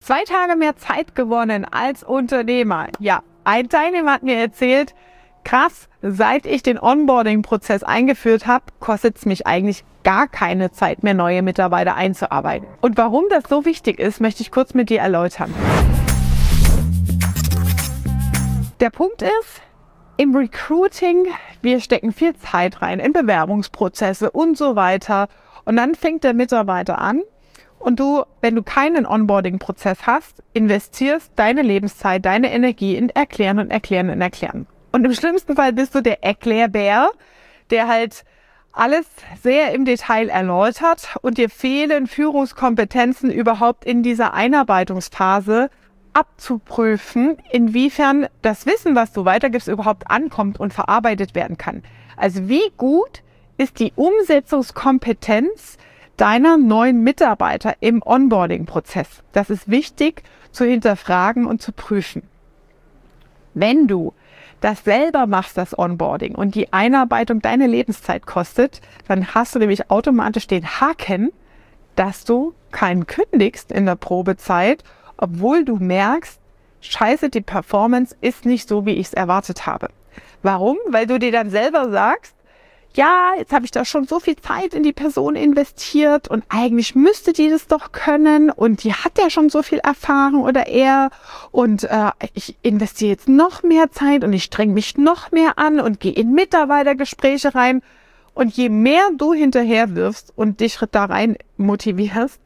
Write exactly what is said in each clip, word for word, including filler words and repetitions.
Zwei Tage mehr Zeit gewonnen als Unternehmer. Ja, ein Teilnehmer hat mir erzählt, krass, seit ich den Onboarding-Prozess eingeführt habe, kostet es mich eigentlich gar keine Zeit mehr, neue Mitarbeiter einzuarbeiten. Und warum das so wichtig ist, möchte ich kurz mit dir erläutern. Der Punkt ist, im Recruiting, wir stecken viel Zeit rein, in Bewerbungsprozesse und so weiter. Und dann fängt der Mitarbeiter an und du, wenn du keinen Onboarding-Prozess hast, investierst deine Lebenszeit, deine Energie in Erklären und Erklären und Erklären. Und im schlimmsten Fall bist du der Erklärbär, der halt alles sehr im Detail erläutert und dir fehlen Führungskompetenzen überhaupt in dieser Einarbeitungsphase abzuprüfen, inwiefern das Wissen, was du weitergibst, überhaupt ankommt und verarbeitet werden kann. Also wie gut ist die Umsetzungskompetenz deiner neuen Mitarbeiter im Onboarding-Prozess? Das ist wichtig zu hinterfragen und zu prüfen. Wenn du das selber machst, das Onboarding, und die Einarbeitung deine Lebenszeit kostet, dann hast du nämlich automatisch den Haken, dass du keinen kündigst in der Probezeit, obwohl du merkst, scheiße, die Performance ist nicht so, wie ich es erwartet habe. Warum? Weil du dir dann selber sagst, ja, jetzt habe ich da schon so viel Zeit in die Person investiert und eigentlich müsste die das doch können und die hat ja schon so viel Erfahrung oder er und äh, ich investiere jetzt noch mehr Zeit und ich streng mich noch mehr an und gehe in Mitarbeitergespräche rein. Und je mehr du hinterher wirfst und dich da rein motivierst,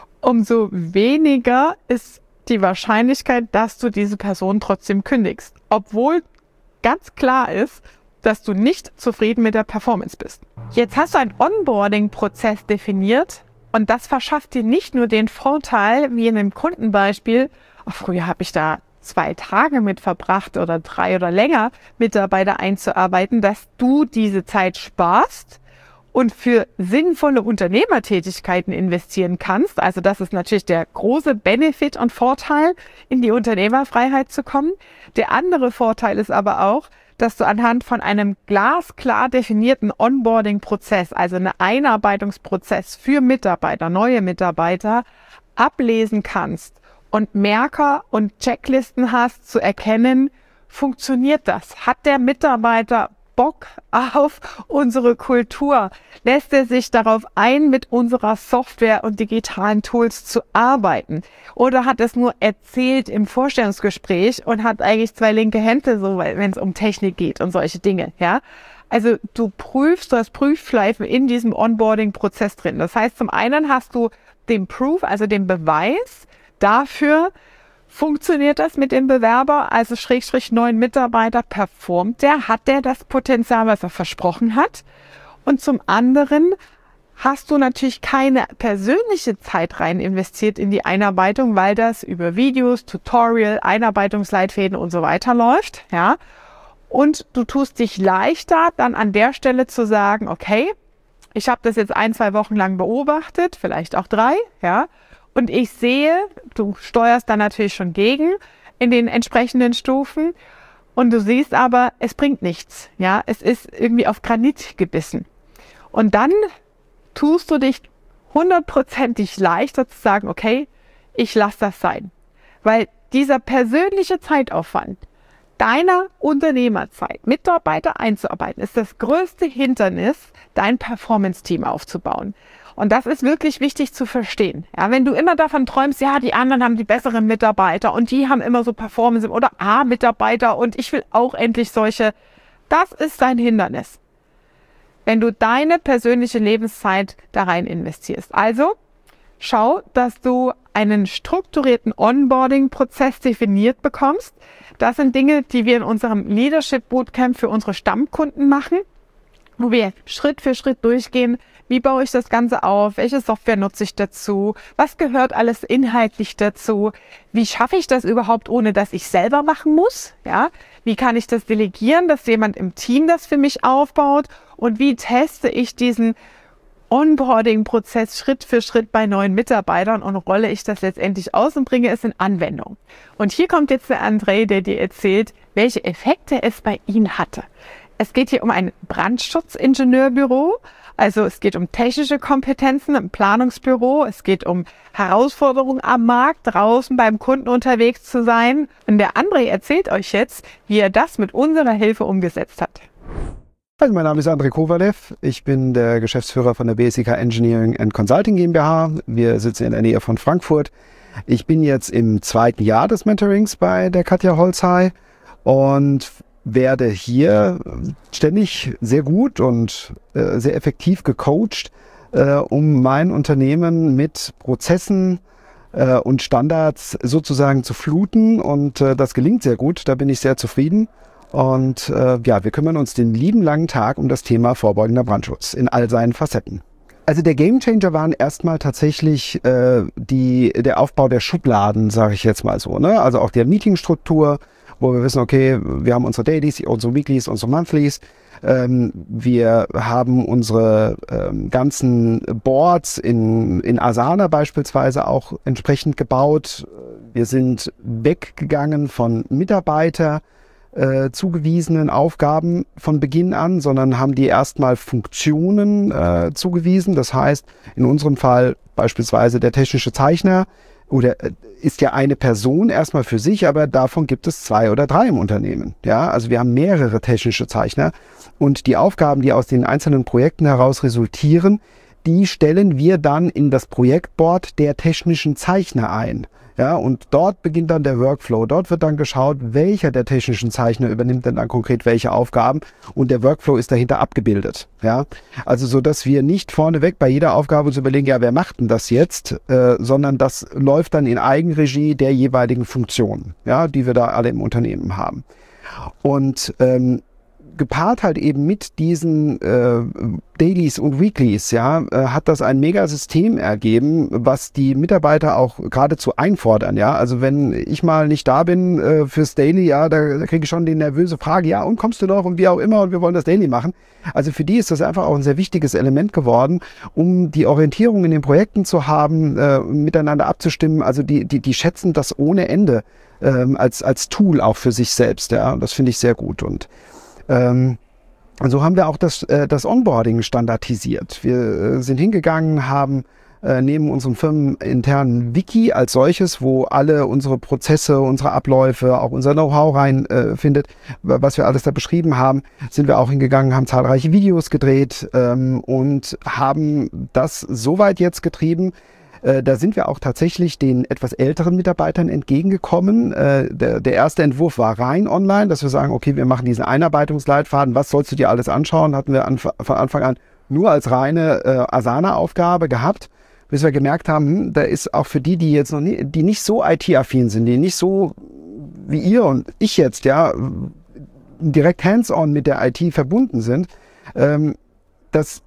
umso weniger ist die Wahrscheinlichkeit, dass du diese Person trotzdem kündigst. Obwohl ganz klar ist, dass du nicht zufrieden mit der Performance bist. Jetzt hast du einen Onboarding-Prozess definiert und das verschafft dir nicht nur den Vorteil, wie in einem Kundenbeispiel, oh, früher habe ich da zwei Tage mit verbracht oder drei oder länger, Mitarbeiter einzuarbeiten, dass du diese Zeit sparst und für sinnvolle Unternehmertätigkeiten investieren kannst. Also das ist natürlich der große Benefit und Vorteil, in die Unternehmerfreiheit zu kommen. Der andere Vorteil ist aber auch, dass du anhand von einem glasklar definierten Onboarding-Prozess, also einen Einarbeitungsprozess für Mitarbeiter, neue Mitarbeiter, ablesen kannst und Merker und Checklisten hast, zu erkennen, funktioniert das? Hat der Mitarbeiter Bock auf unsere Kultur? Lässt er sich darauf ein, mit unserer Software und digitalen Tools zu arbeiten? Oder hat es nur erzählt im Vorstellungsgespräch und hat eigentlich zwei linke Hände, so, wenn es um Technik geht und solche Dinge, ja? Also du prüfst, du hast Prüfschleifen in diesem Onboarding-Prozess drin. Das heißt, zum einen hast du den Proof, also den Beweis dafür, funktioniert das mit dem Bewerber, also Schrägstrich neuen Mitarbeiter, performt der, hat der das Potenzial, was er versprochen hat? Und zum anderen hast du natürlich keine persönliche Zeit rein investiert in die Einarbeitung, weil das über Videos, Tutorial, Einarbeitungsleitfäden und so weiter läuft, ja. Und du tust dich leichter, dann an der Stelle zu sagen, okay, ich habe das jetzt ein, zwei Wochen lang beobachtet, vielleicht auch drei, ja. Und ich sehe, du steuerst da natürlich schon gegen in den entsprechenden Stufen und du siehst aber, es bringt nichts. Ja, es ist irgendwie auf Granit gebissen. Und dann tust du dich hundertprozentig leichter zu sagen, okay, ich lasse das sein. Weil dieser persönliche Zeitaufwand deiner Unternehmerzeit, Mitarbeiter einzuarbeiten, ist das größte Hindernis, dein Performance-Team aufzubauen. Und das ist wirklich wichtig zu verstehen. Ja, wenn du immer davon träumst, ja, die anderen haben die besseren Mitarbeiter und die haben immer so Performance oder A-Mitarbeiter und ich will auch endlich solche. Das ist dein Hindernis. Wenn du deine persönliche Lebenszeit da rein investierst. Also schau, dass du einen strukturierten Onboarding-Prozess definiert bekommst. Das sind Dinge, die wir in unserem Leadership Bootcamp für unsere Stammkunden machen, wo wir Schritt für Schritt durchgehen, wie baue ich das Ganze auf, welche Software nutze ich dazu, was gehört alles inhaltlich dazu, wie schaffe ich das überhaupt, ohne dass ich selber machen muss, ja, wie kann ich das delegieren, dass jemand im Team das für mich aufbaut und wie teste ich diesen Onboarding-Prozess Schritt für Schritt bei neuen Mitarbeitern und rolle ich das letztendlich aus und bringe es in Anwendung. Und hier kommt jetzt der André, der dir erzählt, welche Effekte es bei ihm hatte. Es geht hier um ein Brandschutzingenieurбюro Also es geht um technische Kompetenzen im Planungsbüro, es geht um Herausforderungen am Markt, draußen beim Kunden unterwegs zu sein. Und der André erzählt euch jetzt, wie er das mit unserer Hilfe umgesetzt hat. Also mein Name ist André Kovalev, ich bin der Geschäftsführer von der B S I K Engineering and Consulting GmbH. Wir sitzen in der Nähe von Frankfurt. Ich bin jetzt im zweiten Jahr des Mentorings bei der Katja Holzhey und werde hier ständig sehr gut und äh, sehr effektiv gecoacht, äh, um mein Unternehmen mit Prozessen äh, und Standards sozusagen zu fluten. Und äh, das gelingt sehr gut, da bin ich sehr zufrieden. Und äh, ja, wir kümmern uns den lieben langen Tag um das Thema vorbeugender Brandschutz in all seinen Facetten. Also der Gamechanger waren erstmal tatsächlich äh, die, der Aufbau der Schubladen, sage ich jetzt mal so, ne? Also auch der Meetingstruktur, wo wir wissen, okay, wir haben unsere Dailies, unsere Weeklies, unsere Monthlies. Ähm, wir haben unsere ähm, ganzen Boards in, in Asana beispielsweise auch entsprechend gebaut. Wir sind weggegangen von Mitarbeiter Äh, zugewiesenen Aufgaben von Beginn an, sondern haben die erstmal Funktionen äh, zugewiesen. Das heißt, in unserem Fall beispielsweise der technische Zeichner oder äh, ist ja eine Person erstmal für sich, aber davon gibt es zwei oder drei im Unternehmen. Ja, also wir haben mehrere technische Zeichner und die Aufgaben, die aus den einzelnen Projekten heraus resultieren, die stellen wir dann in das Projektboard der technischen Zeichner ein. Ja, und dort beginnt dann der Workflow. Dort wird dann geschaut, welcher der technischen Zeichner übernimmt denn dann konkret welche Aufgaben und der Workflow ist dahinter abgebildet. Ja, also so, dass wir nicht vorneweg bei jeder Aufgabe uns überlegen, ja, wer macht denn das jetzt, äh, sondern das läuft dann in Eigenregie der jeweiligen Funktionen, ja, die wir da alle im Unternehmen haben. Und ähm, gepaart halt eben mit diesen äh, Dailies und Weeklies, ja, äh, hat das ein Megasystem ergeben, was die Mitarbeiter auch geradezu einfordern, ja. Also wenn ich mal nicht da bin äh, fürs Daily, ja, da, da kriege ich schon die nervöse Frage, ja, und kommst du noch und wie auch immer und wir wollen das Daily machen. Also für die ist das einfach auch ein sehr wichtiges Element geworden, um die Orientierung in den Projekten zu haben, äh, miteinander abzustimmen. Also die, die, die schätzen das ohne Ende ähm, als, als Tool auch für sich selbst, ja. Und das finde ich sehr gut. Und Ähm, so haben wir auch das, äh, das Onboarding standardisiert. Wir äh, sind hingegangen, haben äh, neben unserem firmeninternen Wiki als solches, wo alle unsere Prozesse, unsere Abläufe, auch unser Know-how rein äh, findet, was wir alles da beschrieben haben, sind wir auch hingegangen, haben zahlreiche Videos gedreht ähm, und haben das soweit jetzt getrieben. Äh, da sind wir auch tatsächlich den etwas älteren Mitarbeitern entgegengekommen. Äh, der, der erste Entwurf war rein online, dass wir sagen, okay, wir machen diesen Einarbeitungsleitfaden. Was sollst du dir alles anschauen? Hatten wir an, von Anfang an nur als reine äh, Asana-Aufgabe gehabt, bis wir gemerkt haben, hm, da ist auch für die, die jetzt noch nie, die nicht so I T-affin sind, die nicht so wie ihr und ich jetzt, ja, direkt hands-on mit der I T verbunden sind, ähm, dass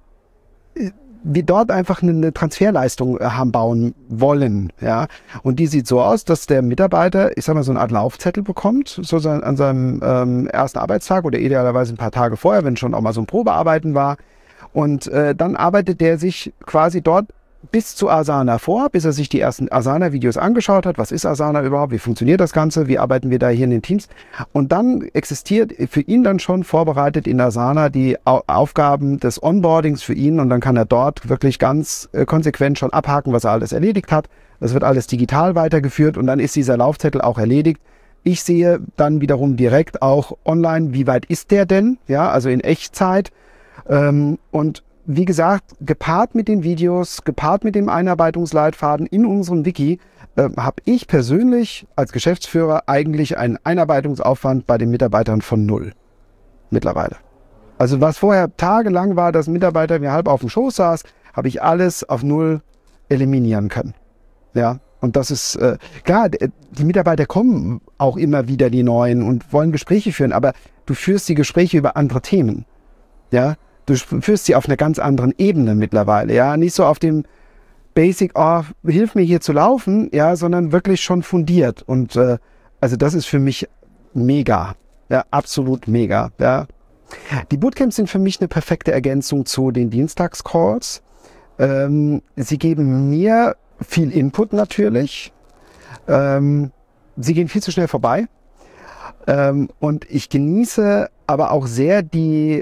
wir dort einfach eine Transferleistung haben bauen wollen, ja. Und die sieht so aus, dass der Mitarbeiter, ich sag mal, so eine Art Laufzettel bekommt, so an seinem ähm, ersten Arbeitstag oder idealerweise ein paar Tage vorher, wenn schon auch mal so ein Probearbeiten war. Und äh, dann arbeitet der sich quasi dort bis zu Asana vor, bis er sich die ersten Asana-Videos angeschaut hat. Was ist Asana überhaupt? Wie funktioniert das Ganze? Wie arbeiten wir da hier in den Teams? Und dann existiert für ihn dann schon vorbereitet in Asana die Au- Aufgaben des Onboardings für ihn und dann kann er dort wirklich ganz äh, konsequent schon abhaken, was er alles erledigt hat. Das wird alles digital weitergeführt und dann ist dieser Laufzettel auch erledigt. Ich sehe dann wiederum direkt auch online, wie weit ist der denn? Ja, also in Echtzeit. Ähm, und wie gesagt, gepaart mit den Videos, gepaart mit dem Einarbeitungsleitfaden in unserem Wiki, äh, habe ich persönlich als Geschäftsführer eigentlich einen Einarbeitungsaufwand bei den Mitarbeitern von null mittlerweile. Also was vorher tagelang war, dass ein Mitarbeiter mir halb auf dem Schoß saß, habe ich alles auf null eliminieren können. Ja, und das ist, äh, klar, die Mitarbeiter kommen auch immer wieder, die Neuen, und wollen Gespräche führen, aber du führst die Gespräche über andere Themen. Ja, du führst sie auf einer ganz anderen Ebene mittlerweile, ja, nicht so auf dem Basic, oh, hilf mir hier zu laufen, ja, sondern wirklich schon fundiert und äh, also das ist für mich mega, ja, absolut mega, ja. Die Bootcamps sind für mich eine perfekte Ergänzung zu den Dienstagscalls. Ähm, sie geben mir viel Input natürlich, ähm, sie gehen viel zu schnell vorbei ähm, und ich genieße aber auch sehr die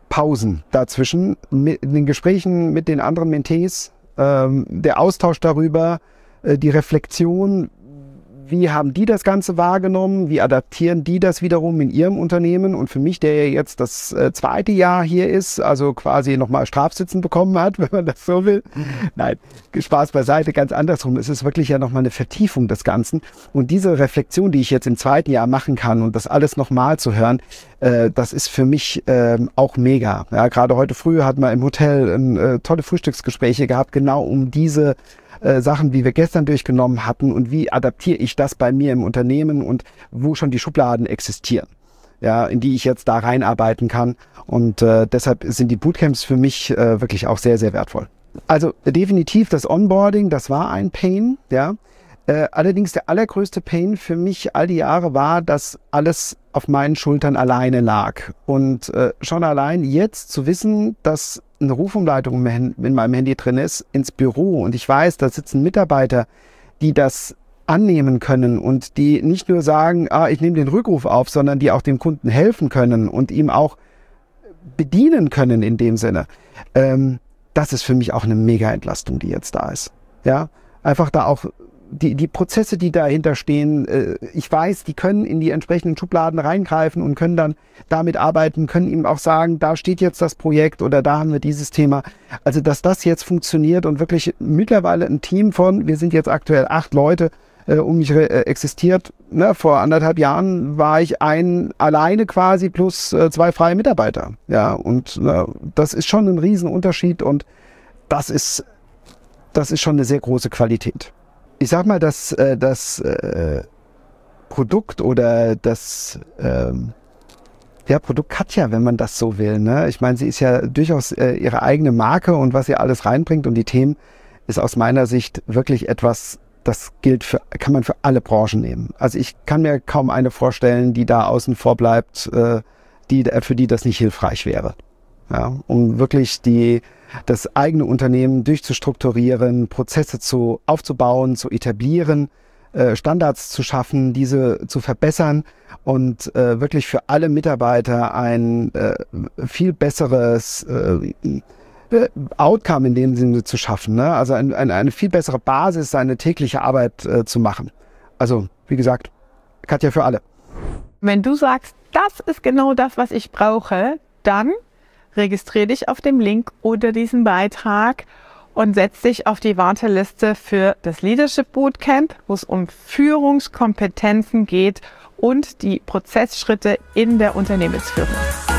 Pausen dazwischen, mit den Gesprächen mit den anderen Mentees, ähm, der Austausch darüber, äh, die Reflexion, wie haben die das Ganze wahrgenommen, wie adaptieren die das wiederum in ihrem Unternehmen. Und für mich, der ja jetzt das äh, zweite Jahr hier ist, also quasi nochmal Strafsitzen bekommen hat, wenn man das so will. Nein, Spaß beiseite, ganz andersrum. Es ist wirklich ja nochmal eine Vertiefung des Ganzen. Und diese Reflexion, die ich jetzt im zweiten Jahr machen kann und das alles nochmal zu hören, äh, das ist für mich äh, auch mega. Ja, gerade heute früh hatten wir im Hotel äh, tolle Frühstücksgespräche gehabt, genau um diese Äh, Sachen, wie wir gestern durchgenommen hatten und wie adaptiere ich das bei mir im Unternehmen und wo schon die Schubladen existieren, ja, in die ich jetzt da reinarbeiten kann. Und äh, deshalb sind die Bootcamps für mich äh, wirklich auch sehr, sehr wertvoll. Also definitiv das Onboarding, das war ein Pain, ja. Äh, allerdings der allergrößte Pain für mich all die Jahre war, dass alles auf meinen Schultern alleine lag. Und äh, schon allein jetzt zu wissen, dass eine Rufumleitung in meinem Handy drin ist, ins Büro und ich weiß, da sitzen Mitarbeiter, die das annehmen können und die nicht nur sagen, ah, ich nehme den Rückruf auf, sondern die auch dem Kunden helfen können und ihm auch bedienen können in dem Sinne. Ähm, das ist für mich auch eine Mega-Entlastung, die jetzt da ist. Ja, einfach da auch die, die Prozesse, die dahinter stehen, äh, ich weiß, die können in die entsprechenden Schubladen reingreifen und können dann damit arbeiten, können ihm auch sagen, da steht jetzt das Projekt oder da haben wir dieses Thema. Also, dass das jetzt funktioniert und wirklich mittlerweile ein Team von, wir sind jetzt aktuell acht Leute, äh, um mich äh, existiert. Ne? Vor anderthalb Jahren war ich ein alleine quasi plus äh, zwei freie Mitarbeiter. Ja, und äh, das ist schon ein Riesenunterschied und das ist, das ist schon eine sehr große Qualität. Ich sag mal, dass äh, das äh, Produkt oder das ähm, ja, Produkt Katja, wenn man das so will. Ne? Ich meine, sie ist ja durchaus äh, ihre eigene Marke und was sie alles reinbringt und die Themen ist aus meiner Sicht wirklich etwas, das gilt für, kann man für alle Branchen nehmen. Also ich kann mir kaum eine vorstellen, die da außen vor bleibt, äh, die, für die das nicht hilfreich wäre. Ja, um wirklich die, das eigene Unternehmen durchzustrukturieren, Prozesse zu, aufzubauen, zu etablieren, äh, Standards zu schaffen, diese zu verbessern und äh, wirklich für alle Mitarbeiter ein äh, viel besseres äh, Outcome in dem Sinne zu schaffen. Ne? Also ein, ein, eine viel bessere Basis, seine tägliche Arbeit äh, zu machen. Also wie gesagt, Katja für alle. Wenn du sagst, das ist genau das, was ich brauche, dann registriere dich auf dem Link unter diesem Beitrag und setz dich auf die Warteliste für das Leadership Bootcamp, wo es um Führungskompetenzen geht und die Prozessschritte in der Unternehmensführung.